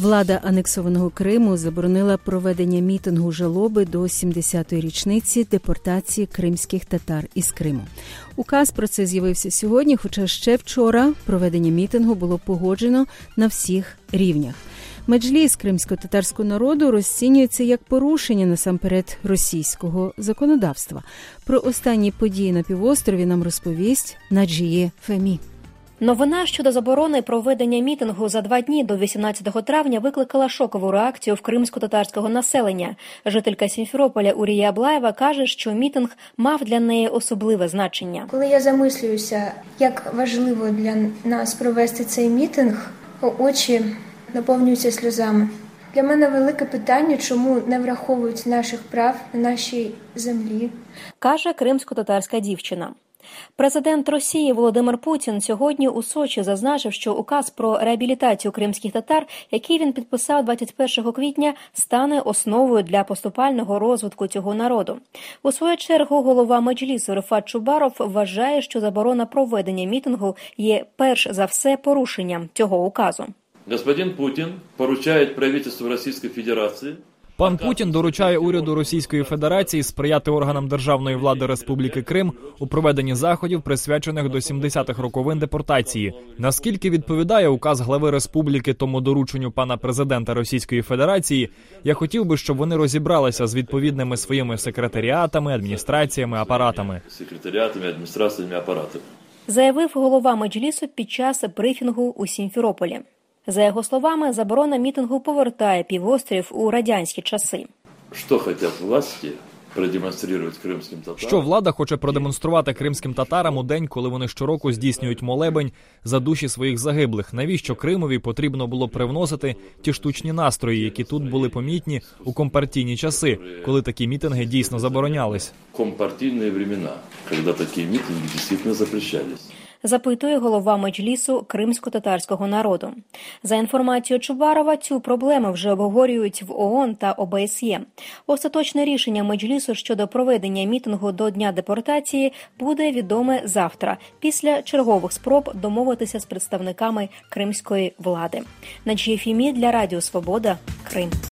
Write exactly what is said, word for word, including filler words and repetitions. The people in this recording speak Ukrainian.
Влада анексованого Криму заборонила проведення мітингу жалоби до сімдесятої річниці депортації кримських татар із Криму. Указ про це з'явився сьогодні, хоча ще вчора проведення мітингу було погоджено на всіх рівнях. Меджліс кримсько-татарського народу розцінюється як порушення насамперед російського законодавства. Про останні події на півострові нам розповість Наджіє Фемі. Новина щодо заборони проведення мітингу за два дні до вісімнадцятого травня викликала шокову реакцію в кримсько-татарського населення. Жителька Сімферополя Урія Аблаєва каже, що мітинг мав для неї особливе значення. Коли я замислююся, як важливо для нас провести цей мітинг, очі наповнюються сльозами. Для мене велике питання, чому не враховують наших прав на нашій землі, каже кримсько-татарська дівчина. Президент Росії Володимир Путін сьогодні у Сочі зазначив, що указ про реабілітацію кримських татар, який він підписав двадцять першого квітня, стане основою для поступального розвитку цього народу. У свою чергу голова Меджлісу Рифат Чубаров вважає, що заборона проведення мітингу є перш за все порушенням цього указу. Господин Путін поручає правительству Російської Федерації Пан Путін доручає уряду Російської Федерації сприяти органам державної влади Республіки Крим у проведенні заходів, присвячених до сімдесятих роковин депортації. Наскільки відповідає указ глави республіки тому дорученню пана президента Російської Федерації, я хотів би, щоб вони розібралися з відповідними своїми секретаріатами, адміністраціями, апаратами. Секретаріатами, адміністраціями, апаратами. Заявив голова Меджлісу під час брифінгу у Сімферополі. За його словами, заборона мітингу повертає півострів у радянські часи. Що хочуть власті продемонструвати кримським татарам? Що влада хоче продемонструвати кримським татарам у день, коли вони щороку здійснюють молебень за душі своїх загиблих? Навіщо Кримові потрібно було привносити ті штучні настрої, які тут були помітні у компартійні часи, коли такі мітинги дійсно заборонялись? Компартійні времена, коли такі мітинги дійсно запрещались. Запитує голова Меджлісу кримсько-татарського народу. За інформацією Чубарова, цю проблему вже обговорюють в ООН та О Б С Є. Остаточне рішення Меджлісу щодо проведення мітингу до Дня депортації буде відоме завтра, після чергових спроб домовитися з представниками кримської влади. Наджіє Фемі для Радіо Свобода, Крим.